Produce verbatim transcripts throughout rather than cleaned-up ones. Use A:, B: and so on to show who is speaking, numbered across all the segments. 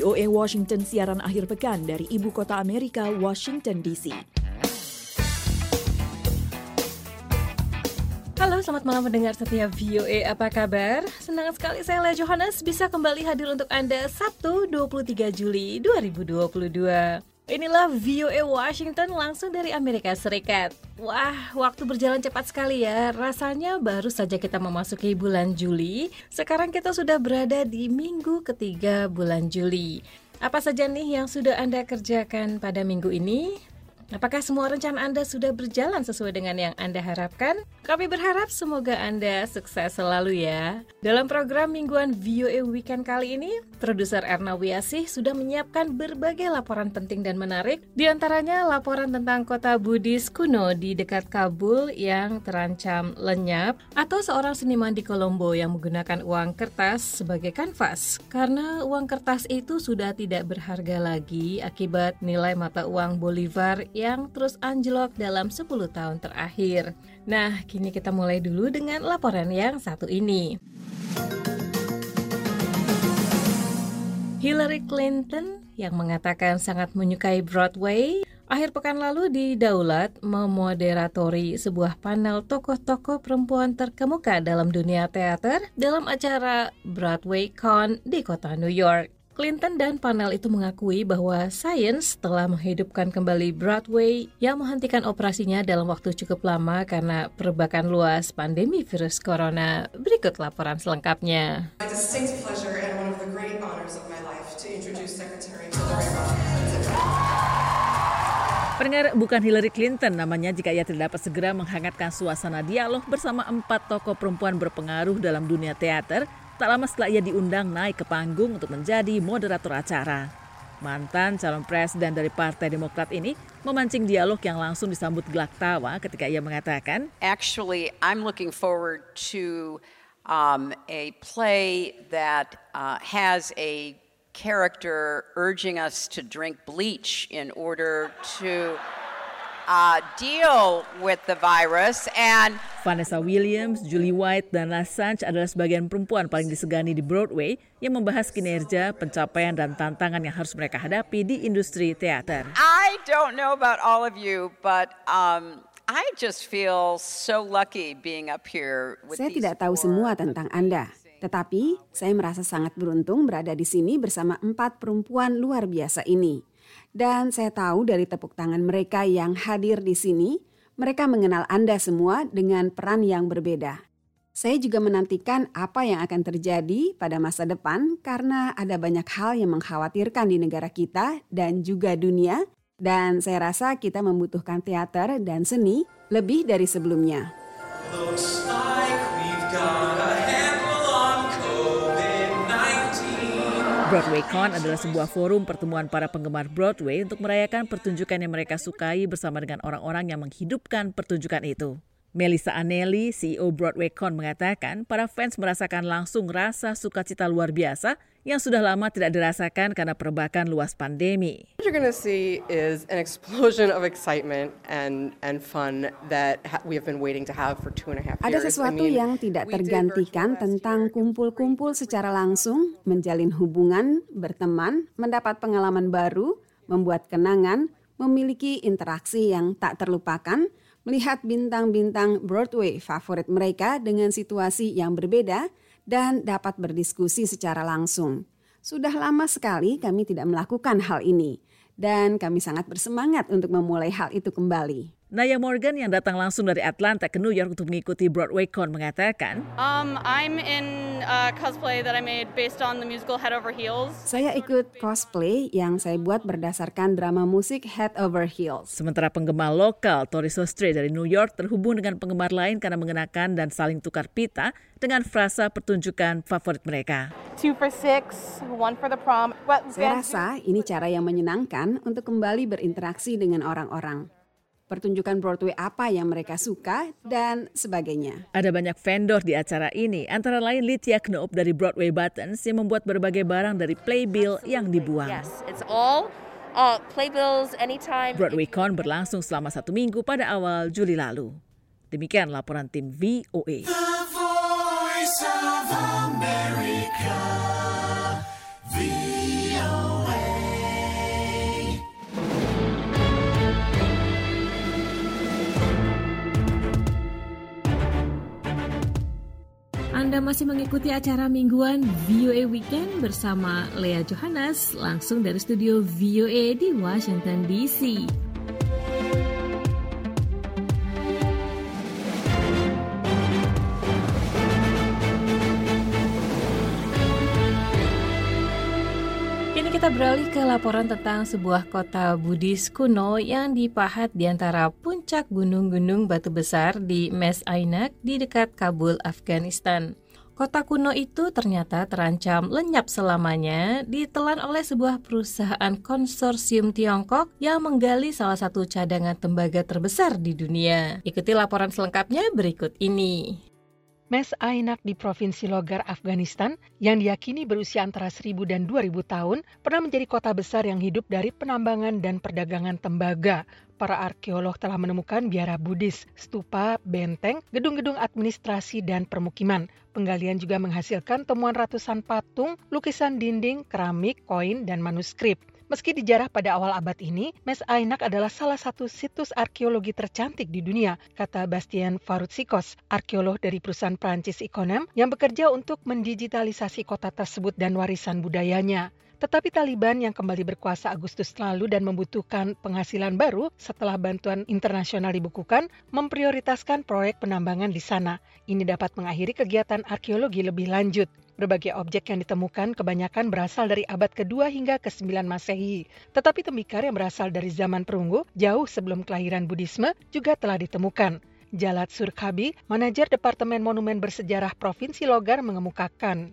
A: O A Washington siaran akhir pekan dari ibu kota Amerika, Washington D C.
B: Halo, selamat malam pendengar setia V O A, apa kabar? Senang sekali saya, Lea Johannes, bisa kembali hadir untuk Anda Sabtu dua puluh tiga Juli dua ribu dua puluh dua. Inilah V O A Washington langsung dari Amerika Serikat. Wah, waktu berjalan cepat sekali ya. Rasanya baru saja kita memasuki bulan Juli. Sekarang kita sudah berada di minggu ketiga bulan Juli. Apa saja nih yang sudah Anda kerjakan pada minggu ini? Apakah semua rencana Anda sudah berjalan sesuai dengan yang Anda harapkan? Kami berharap semoga Anda sukses selalu ya. Dalam program mingguan V O A Weekend kali ini, produser Erna Wiasih sudah menyiapkan berbagai laporan penting dan menarik. Di antaranya laporan tentang kota Budis kuno di dekat Kabul yang terancam lenyap, atau seorang seniman di Kolombo yang menggunakan uang kertas sebagai kanvas karena uang kertas itu sudah tidak berharga lagi akibat nilai mata uang Bolivar yang terus anjlok dalam sepuluh tahun terakhir. Nah, kini kita mulai dulu dengan laporan yang satu ini. Hillary Clinton yang mengatakan sangat menyukai Broadway, akhir pekan lalu didaulat memoderatori sebuah panel tokoh-tokoh perempuan terkemuka dalam dunia teater dalam acara Broadway Con di kota New York. Clinton dan panel itu mengakui bahwa sains telah menghidupkan kembali Broadway yang menghentikan operasinya dalam waktu cukup lama karena perbakan luas pandemi virus corona. Berikut laporan selengkapnya.
C: My distinct pleasure and one of the great honors of my life to introduce Secretary Hillary Rodham.
D: Pendengar, bukan Hillary Clinton namanya jika ia tidak dapat segera menghangatkan suasana dialog bersama empat tokoh perempuan berpengaruh dalam dunia teater. Tak lama setelah ia diundang naik ke panggung untuk menjadi moderator acara. Mantan calon presiden dari Partai Demokrat ini memancing dialog yang langsung disambut gelak tawa ketika ia mengatakan,
E: Actually, I'm looking forward to um, a play that uh, has a character urging us to drink bleach in order to Uh, deal with the virus. And
D: Vanessa Williams, Julie White, dan Lassange adalah sebagian perempuan paling disegani di Broadway yang membahas kinerja, pencapaian, dan tantangan yang harus mereka hadapi di industri teater.
E: I don't know about all of you, but um, I just feel so lucky being up here with
F: Saya
E: these
F: tidak tahu
E: four
F: semua tentang Anda, tetapi saya merasa sangat beruntung berada di sini bersama empat perempuan luar biasa ini. Dan saya tahu dari tepuk tangan mereka yang hadir di sini, mereka mengenal Anda semua dengan peran yang berbeda. Saya juga menantikan apa yang akan terjadi pada masa depan karena ada banyak hal yang mengkhawatirkan di negara kita dan juga dunia. Dan saya rasa kita membutuhkan teater dan seni lebih dari sebelumnya.
G: Looks like we've got a handle on covid nineteen.
D: Broadway Con adalah sebuah forum pertemuan para penggemar Broadway untuk merayakan pertunjukan yang mereka sukai bersama dengan orang-orang yang menghidupkan pertunjukan itu. Melissa Anelli, C E O Broadway Con, mengatakan para fans merasakan langsung rasa sukacita luar biasa yang sudah lama tidak dirasakan karena perbakan luas pandemi.
H: What you're going to see is an explosion of excitement and and fun that ha- we have been waiting to have for two and a half years.
F: Ada sesuatu
H: I mean,
F: yang tidak
H: we did
F: tergantikan
H: virtual
F: tentang
H: last year.
F: kumpul-kumpul secara langsung, menjalin hubungan, berteman, mendapat pengalaman baru, membuat kenangan, memiliki interaksi yang tak terlupakan, melihat bintang-bintang Broadway favorit mereka dengan situasi yang berbeda, dan dapat berdiskusi secara langsung. Sudah lama sekali kami tidak melakukan hal ini, dan kami sangat bersemangat untuk memulai hal itu kembali.
D: Naya Morgan yang datang langsung dari Atlanta ke New York untuk mengikuti Broadway Con mengatakan,
I: Um, I'm in a cosplay that I made based on the musical Head Over Heels.
F: Saya ikut cosplay yang saya buat berdasarkan drama musik Head Over Heels.
D: sementara penggemar lokal Tori Sostre dari New York terhubung dengan penggemar lain karena mengenakan dan saling tukar pita dengan frasa pertunjukan favorit mereka.
I: Two for six, one for the prom. What
F: Saya rasa ini cara yang menyenangkan untuk kembali berinteraksi dengan orang-orang. Pertunjukan Broadway apa yang mereka suka, dan sebagainya.
D: Ada banyak vendor di acara ini, antara lain Lydia Knoop dari Broadway Buttons yang membuat berbagai barang dari playbill yang dibuang.
J: Yes, it's all uh, playbills anytime.
D: Broadway Con berlangsung selama satu minggu pada awal Juli lalu. Demikian laporan tim V O A.
G: The Voice of America, V O A.
B: masih mengikuti acara mingguan V O A Weekend bersama Lea Johannes langsung dari studio V O A di Washington D C. Kini kita beralih ke laporan tentang sebuah kota Buddhis kuno yang dipahat di antara puncak gunung-gunung batu besar di Mes Ainak di dekat Kabul, Afghanistan. Kota kuno itu ternyata terancam lenyap selamanya ditelan oleh sebuah perusahaan konsorsium Tiongkok yang menggali salah satu cadangan tembaga terbesar di dunia. Ikuti laporan selengkapnya berikut ini. Mes Ainak di Provinsi Logar, Afghanistan, yang diyakini berusia antara seribu dan dua ribu tahun, pernah menjadi kota besar yang hidup dari penambangan dan perdagangan tembaga. Para arkeolog telah menemukan biara Buddhis, stupa, benteng, gedung-gedung administrasi, dan permukiman. Penggalian juga menghasilkan temuan ratusan patung, lukisan dinding, keramik, koin, dan manuskrip. Meski dijarah pada awal abad ini, Mes Ainak adalah salah satu situs arkeologi tercantik di dunia, kata Bastien Farutsikos, arkeolog dari perusahaan Prancis Iconem yang bekerja untuk mendigitalisasi kota tersebut dan warisan budayanya. Tetapi Taliban yang kembali berkuasa Agustus lalu dan membutuhkan penghasilan baru setelah bantuan internasional dibukukan, memprioritaskan proyek penambangan di sana. Ini dapat mengakhiri kegiatan arkeologi lebih lanjut. Berbagai objek yang ditemukan kebanyakan berasal dari abad kedua hingga kesembilan Masehi. Tetapi tembikar yang berasal dari zaman perunggu, jauh sebelum kelahiran Buddhisme, juga telah ditemukan. Jalad Surkhabi, manajer Departemen Monumen Bersejarah Provinsi Logar, mengemukakan.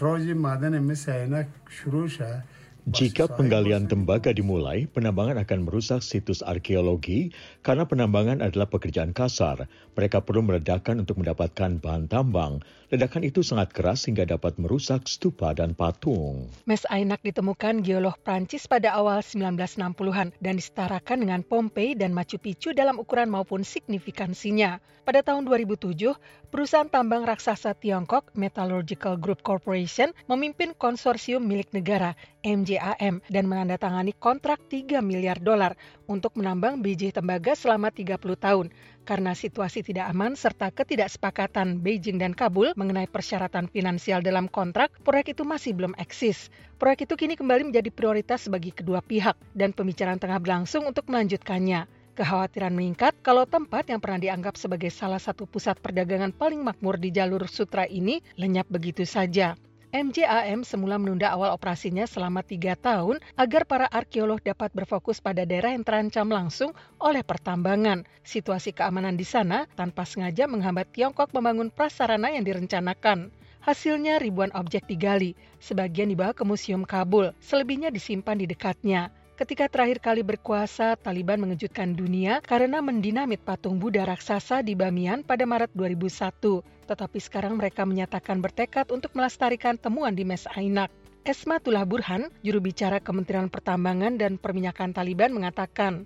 K: Jika penggalian tembaga dimulai, penambangan akan merusak situs arkeologi karena penambangan adalah pekerjaan kasar. Mereka perlu meledakkan untuk mendapatkan bahan tambang. Ledakan itu sangat keras hingga dapat merusak stupa dan patung.
B: Mes Ainak ditemukan geolog Prancis pada awal sembilan belas enam puluhan dan disetarakan dengan Pompei dan Machu Picchu dalam ukuran maupun signifikansinya. Pada tahun dua ribu tujuh, perusahaan tambang raksasa Tiongkok, Metallurgical Group Corporation, memimpin konsorsium milik negara, M J A M, dan menandatangani kontrak tiga miliar dolar untuk menambang biji tembaga selama tiga puluh tahun. Karena situasi tidak aman serta ketidaksepakatan Beijing dan Kabul mengenai persyaratan finansial dalam kontrak, proyek itu masih belum eksis. Proyek itu kini kembali menjadi prioritas bagi kedua pihak dan pembicaraan tengah berlangsung untuk melanjutkannya. Kekhawatiran meningkat kalau tempat yang pernah dianggap sebagai salah satu pusat perdagangan paling makmur di jalur sutra ini lenyap begitu saja. M J A M semula menunda awal operasinya selama tiga tahun agar para arkeolog dapat berfokus pada daerah yang terancam langsung oleh pertambangan. Situasi keamanan di sana tanpa sengaja menghambat Tiongkok membangun prasarana yang direncanakan. Hasilnya ribuan objek digali, sebagian dibawa ke Museum Kabul, selebihnya disimpan di dekatnya. Ketika terakhir kali berkuasa, Taliban mengejutkan dunia karena mendinamit patung Buddha raksasa di Bamiyan pada Maret dua ribu satu. Tetapi sekarang mereka menyatakan bertekad untuk melestarikan temuan di Mes Ainak. Esmatullah Burhan, juru bicara Kementerian Pertambangan dan Perminyakan Taliban, mengatakan,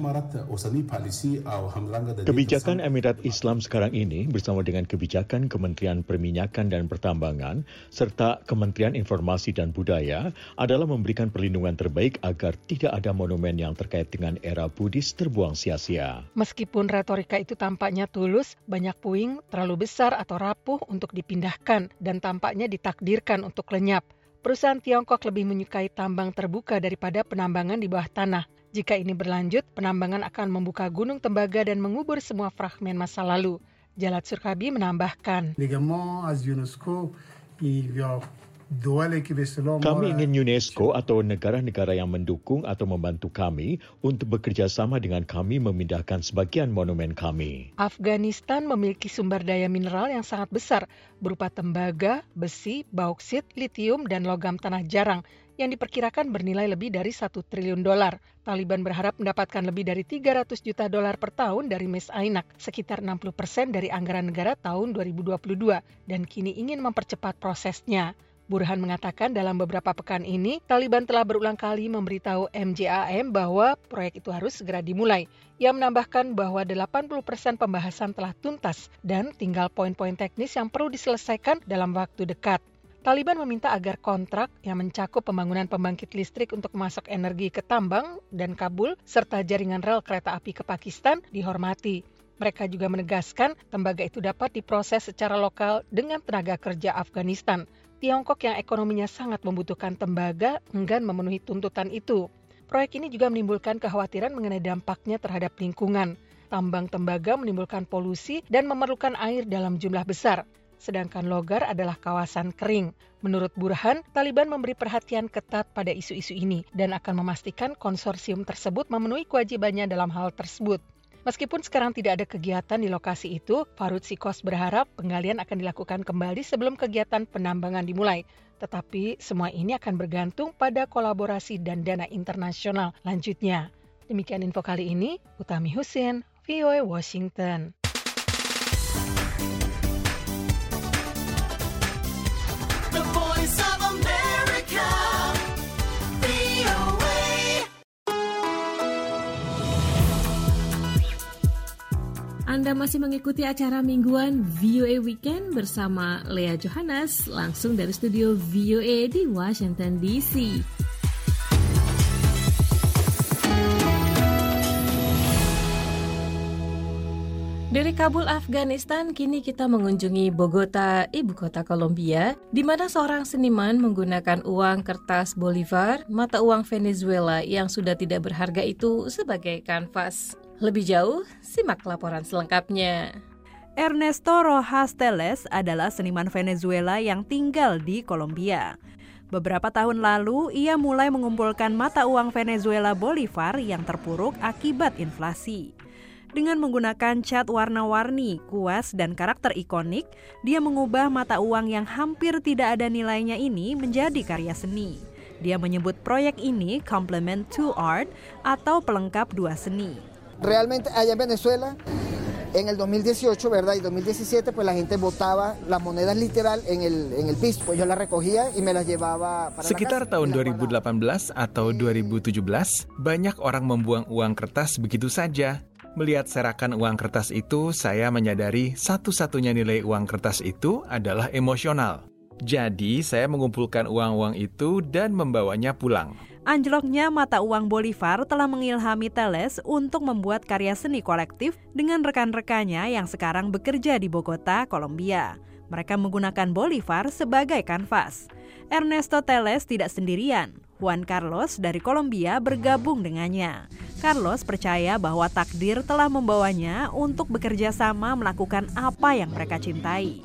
K: kebijakan Emirat Islam sekarang ini bersama dengan kebijakan Kementerian Perminyakan dan Pertambangan serta Kementerian Informasi dan Budaya adalah memberikan perlindungan terbaik agar tidak ada monumen yang terkait dengan era Buddhis terbuang sia-sia.
B: Meskipun retorika itu tampaknya tulus, banyak puing terlalu besar atau rapuh untuk dipindahkan dan tampaknya ditakdirkan untuk lenyap. Perusahaan Tiongkok lebih menyukai tambang terbuka daripada penambangan di bawah tanah. Jika ini berlanjut, penambangan akan membuka gunung tembaga dan mengubur semua fragmen masa lalu. Jalad Surkhabi menambahkan.
K: Kami ingin UNESCO atau negara-negara yang mendukung atau membantu kami untuk bekerja sama dengan kami memindahkan sebagian monumen kami.
B: Afghanistan memiliki sumber daya mineral yang sangat besar berupa tembaga, besi, bauksit, litium, dan logam tanah jarang yang diperkirakan bernilai lebih dari satu triliun dolar. Taliban berharap mendapatkan lebih dari tiga ratus juta dolar per tahun dari Mes Ainak, sekitar enam puluh persen dari anggaran negara tahun dua ribu dua puluh dua, dan kini ingin mempercepat prosesnya. Burhan mengatakan dalam beberapa pekan ini, Taliban telah berulang kali memberitahu M J A M bahwa proyek itu harus segera dimulai. Ia menambahkan bahwa delapan puluh persen pembahasan telah tuntas dan tinggal poin-poin teknis yang perlu diselesaikan dalam waktu dekat. Taliban meminta agar kontrak yang mencakup pembangunan pembangkit listrik untuk memasok energi ke tambang dan Kabul serta jaringan rel kereta api ke Pakistan dihormati.
L: Mereka juga menegaskan tembaga itu dapat diproses secara lokal dengan tenaga kerja Afghanistan. Tiongkok yang ekonominya sangat membutuhkan tembaga enggan memenuhi tuntutan itu. Proyek ini juga menimbulkan kekhawatiran mengenai dampaknya terhadap lingkungan. Tambang tembaga menimbulkan polusi dan memerlukan air dalam jumlah besar. Sedangkan Logar adalah kawasan kering. Menurut Burhan, Taliban memberi perhatian ketat pada isu-isu ini dan akan memastikan konsorsium tersebut memenuhi kewajibannya dalam hal tersebut. Meskipun sekarang tidak ada kegiatan di lokasi itu, Farud Sikos berharap penggalian akan dilakukan kembali sebelum kegiatan penambangan dimulai. Tetapi semua ini akan bergantung pada kolaborasi dan dana internasional lanjutnya. Demikian info kali ini, Utami Husin, V O A Washington.
G: The Voice of America, V O A.
B: Anda masih mengikuti acara mingguan V O A Weekend bersama Lea Johannes langsung dari studio V O A di Washington D C. Dari Kabul, Afghanistan, kini kita mengunjungi Bogota, ibu kota Kolombia, di mana seorang seniman menggunakan uang kertas Bolivar, mata uang Venezuela yang sudah tidak berharga itu sebagai kanvas. Lebih jauh, simak laporan selengkapnya.
M: Ernesto Rojas Teles adalah seniman Venezuela yang tinggal di Kolombia. Beberapa tahun lalu, ia mulai mengumpulkan mata uang Venezuela Bolivar yang terpuruk akibat inflasi. Dengan menggunakan cat warna-warni, kuas, dan karakter ikonik, dia mengubah mata uang yang hampir tidak ada nilainya ini menjadi karya seni. Dia menyebut proyek ini Complement to Art atau pelengkap dua seni.
N: Realmente allá en Venezuela, en el dos mil dieciocho, ¿verdad? Y dos mil diecisiete, pues la gente botaba las monedas literal en el en el piso. Pues yo las recogía y me las llevaba para
O: Sekitar tahun dua ribu delapan belas atau dua ribu tujuh belas, banyak orang membuang uang kertas begitu saja. Melihat serakan uang kertas itu, saya menyadari satu-satunya nilai uang kertas itu adalah emosional. Jadi, saya mengumpulkan uang-uang itu dan membawanya pulang.
M: Anjloknya mata uang Bolivar telah mengilhami Teles untuk membuat karya seni kolektif dengan rekan-rekannya yang sekarang bekerja di Bogota, Kolombia. Mereka menggunakan Bolivar sebagai kanvas. Ernesto Teles tidak sendirian. Juan Carlos dari Kolombia bergabung dengannya. Carlos percaya bahwa takdir telah membawanya untuk bekerja sama melakukan apa yang mereka cintai.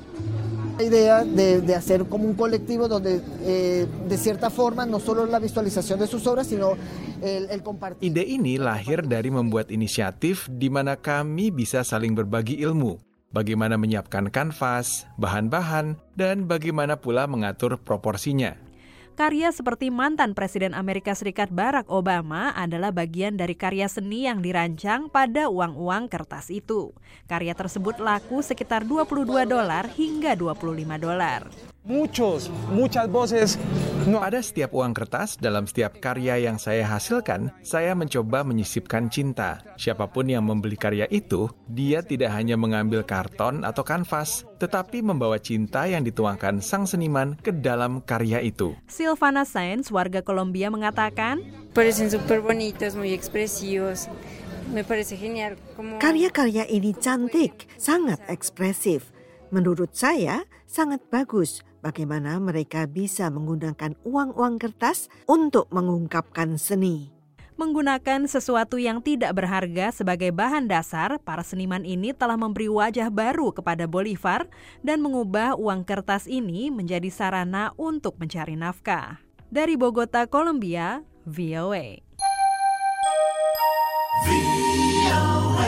N: Idea de, de hacer como un colectivo donde eh, de cierta forma no solo la visualización de sus obras sino el, el compartir.
O: Ide ini lahir dari membuat inisiatif di mana kami bisa saling berbagi ilmu, bagaimana menyiapkan kanvas, bahan-bahan, dan bagaimana pula mengatur proporsinya.
M: Karya seperti mantan Presiden Amerika Serikat Barack Obama adalah bagian dari karya seni yang dirancang pada uang-uang kertas itu. Karya tersebut laku sekitar dua puluh dua dolar hingga dua puluh lima dolar.
O: Muchos, muchas voces. Pada setiap uang kertas, dalam setiap karya yang saya hasilkan, saya mencoba menyisipkan cinta. Siapapun yang membeli karya itu, dia tidak hanya mengambil karton atau kanvas, tetapi membawa cinta yang dituangkan sang seniman ke dalam karya itu.
M: Silvana Sainz, warga Kolombia, mengatakan,
P: Parecen súper bonitos, muy expresivos. Me parece genial. Como...
Q: Karya-karya ini cantik, sangat ekspresif. Menurut saya, sangat bagus bagaimana mereka bisa menggunakan uang-uang kertas untuk mengungkapkan seni.
M: Menggunakan sesuatu yang tidak berharga sebagai bahan dasar, para seniman ini telah memberi wajah baru kepada Bolivar dan mengubah uang kertas ini menjadi sarana untuk mencari nafkah. Dari Bogota, Kolombia, V O A. V O A.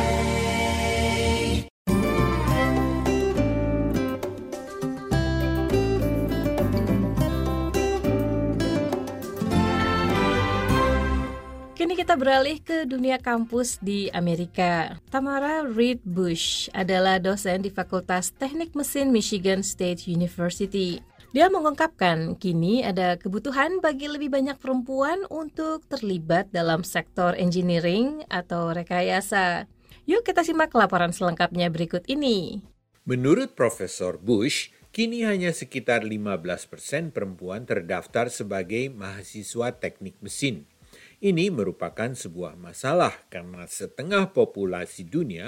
B: Kini kita beralih ke dunia kampus di Amerika. Tamara Reed Bush adalah dosen di Fakultas Teknik Mesin Michigan State University. Dia mengungkapkan kini ada kebutuhan bagi lebih banyak perempuan untuk terlibat dalam sektor engineering atau rekayasa. Yuk kita simak laporan selengkapnya berikut ini.
R: Menurut Profesor Bush, kini hanya sekitar lima belas persen perempuan terdaftar sebagai mahasiswa teknik mesin. Ini merupakan sebuah masalah karena setengah populasi dunia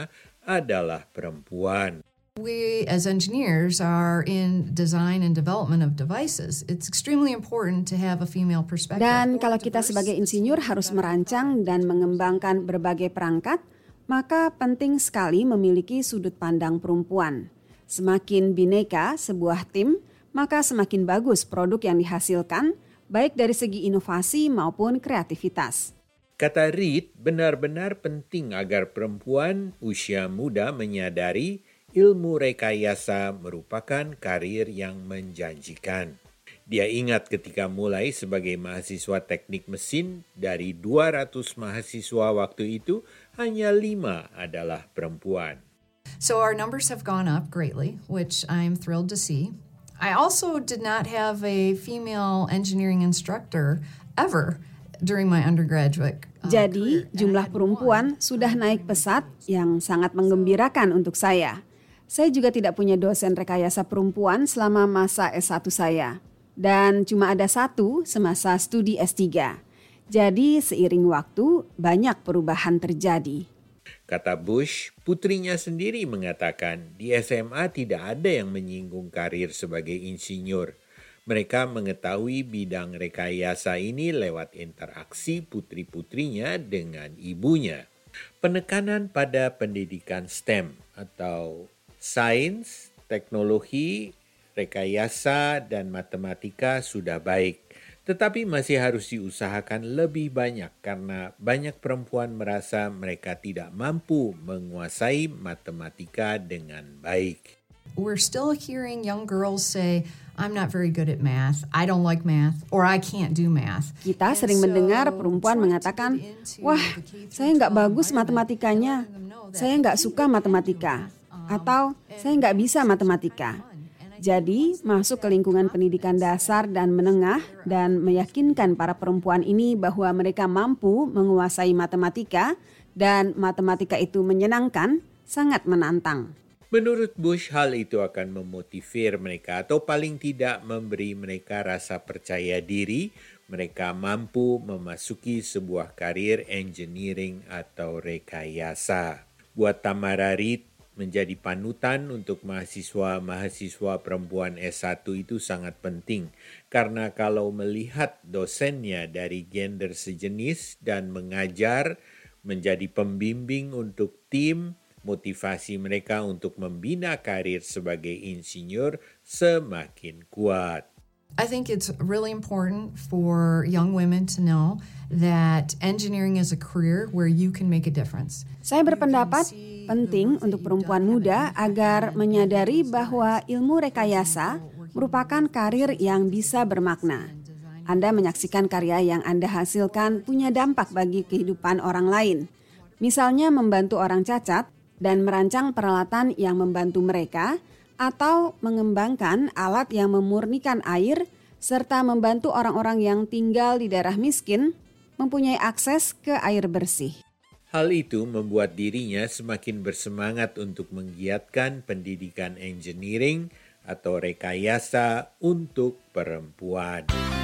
R: adalah perempuan.
S: We as engineers are in design and development of devices. It's extremely important to have a female perspective.
F: Dan kalau kita sebagai insinyur harus merancang dan mengembangkan berbagai perangkat, maka penting sekali memiliki sudut pandang perempuan. Semakin bineka sebuah tim, maka semakin bagus produk yang dihasilkan, baik dari segi inovasi maupun kreativitas.
R: Kata Reed, benar-benar penting agar perempuan usia muda menyadari ilmu rekayasa merupakan karir yang menjanjikan. Dia ingat ketika mulai sebagai mahasiswa teknik mesin, dari dua ratus mahasiswa waktu itu, hanya lima adalah perempuan.
S: So our numbers have gone up greatly, which I'm thrilled to see. I also did not have a female engineering instructor ever during my undergraduate. Uh,
F: Jadi, jumlah perempuan sudah naik pesat yang sangat menggembirakan untuk saya. Saya juga tidak punya dosen rekayasa perempuan selama masa S satu saya. Dan cuma ada satu semasa studi S tiga. Jadi seiring waktu banyak perubahan terjadi.
R: Kata Bush, putrinya sendiri mengatakan di S M A tidak ada yang menyinggung karir sebagai insinyur. Mereka mengetahui bidang rekayasa ini lewat interaksi putri-putrinya dengan ibunya. Penekanan pada pendidikan STEM atau sains, teknologi, rekayasa, dan matematika sudah baik. Tetapi masih harus diusahakan lebih banyak karena banyak perempuan merasa mereka tidak mampu menguasai matematika dengan baik.
S: We're still hearing young girls say, I'm not very good at math, I don't like math, or I can't do math.
F: Kita sering mendengar perempuan mengatakan, wah, saya nggak bagus matematikanya, saya nggak suka matematika. Atau saya nggak bisa matematika. Jadi masuk ke lingkungan pendidikan dasar dan menengah dan meyakinkan para perempuan ini bahwa mereka mampu menguasai matematika dan matematika itu menyenangkan, sangat menantang.
R: Menurut Bush, hal itu akan memotivir mereka atau paling tidak memberi mereka rasa percaya diri. Mereka mampu memasuki sebuah karir engineering atau rekayasa. Buat Tamara Reed, menjadi panutan untuk mahasiswa-mahasiswa perempuan S satu itu sangat penting. Karena kalau melihat dosennya dari gender sejenis dan mengajar, menjadi pembimbing untuk tim, motivasi mereka untuk membina karir sebagai insinyur semakin kuat.
S: I think it's really important for young women to know that engineering is a career where you can make a difference.
F: Saya berpendapat penting untuk perempuan muda agar menyadari bahwa ilmu rekayasa merupakan karir yang bisa bermakna. Anda menyaksikan karya yang Anda hasilkan punya dampak bagi kehidupan orang lain. Misalnya membantu orang cacat dan merancang peralatan yang membantu mereka, atau mengembangkan alat yang memurnikan air, serta membantu orang-orang yang tinggal di daerah miskin mempunyai akses ke air bersih.
R: Hal itu membuat dirinya semakin bersemangat untuk menggiatkan pendidikan engineering atau rekayasa untuk perempuan.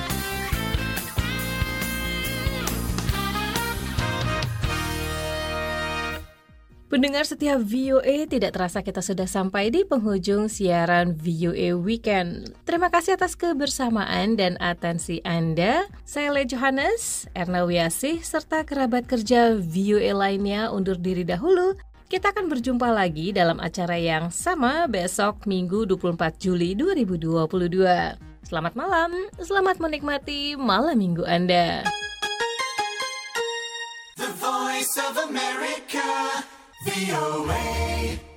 B: Pendengar setiap V O A, tidak terasa kita sudah sampai di penghujung siaran V O A Weekend. Terima kasih atas kebersamaan dan atensi Anda. Saya Le Johannes, Erna Wiasih, serta kerabat kerja V O A lainnya undur diri dahulu. Kita akan berjumpa lagi dalam acara yang sama besok Minggu dua puluh empat Juli dua ribu dua puluh dua. Selamat malam, selamat menikmati malam minggu Anda.
G: The Voice of America, V O A.